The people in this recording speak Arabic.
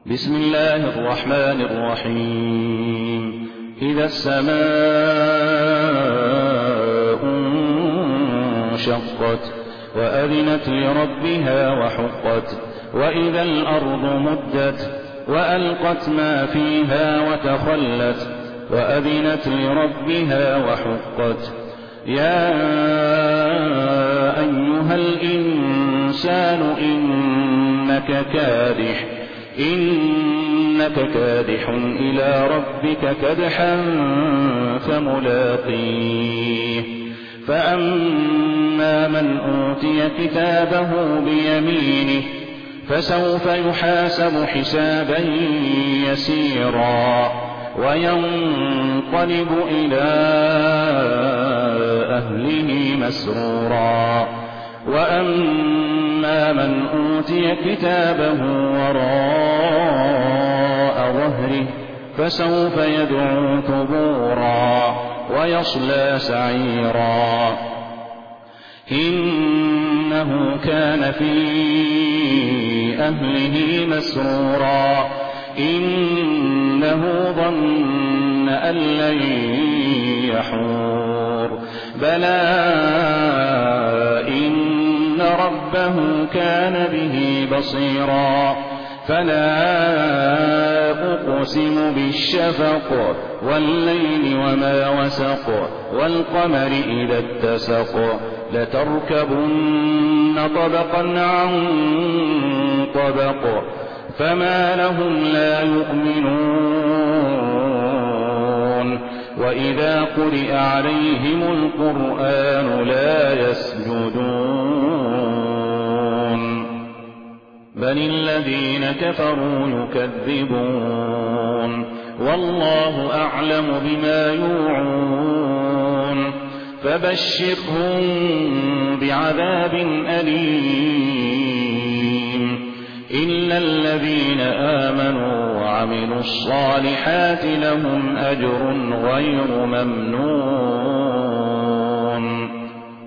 بسم الله الرحمن الرحيم. إذا السماء انشقت وأذنت لربها وحقت وإذا الأرض مدت وألقت ما فيها وتخلت وأذنت لربها وحقت. يا أيها الإنسان إنك كادح إلى ربك كدحا فملاقيه. فأما من أوتي كتابه بيمينه فسوف يحاسب حسابا يسيرا وينقلب إلى أهله مسرورا. وأما من أوتي كتابه وراء ظهره فسوف يدعو ثبورا ويصلى سعيرا. إنه كان في أهله مسرورا إنه ظن أن لن يحور. بلى إن ربه كان به بصيرا. فلا أقسم بالشفق والليل وما وسق والقمر إذا اتسق لتركبن طبقا عن طبق فما لهم لا يؤمنون. وإذا قرئ عليهم القرآن لا يسجدون بل الذين كفروا يكذبون والله أعلم بما يوعون. فبشرهم بعذاب أليم إلا الذين آمنوا وعملوا الصالحات لهم أجر غير ممنون.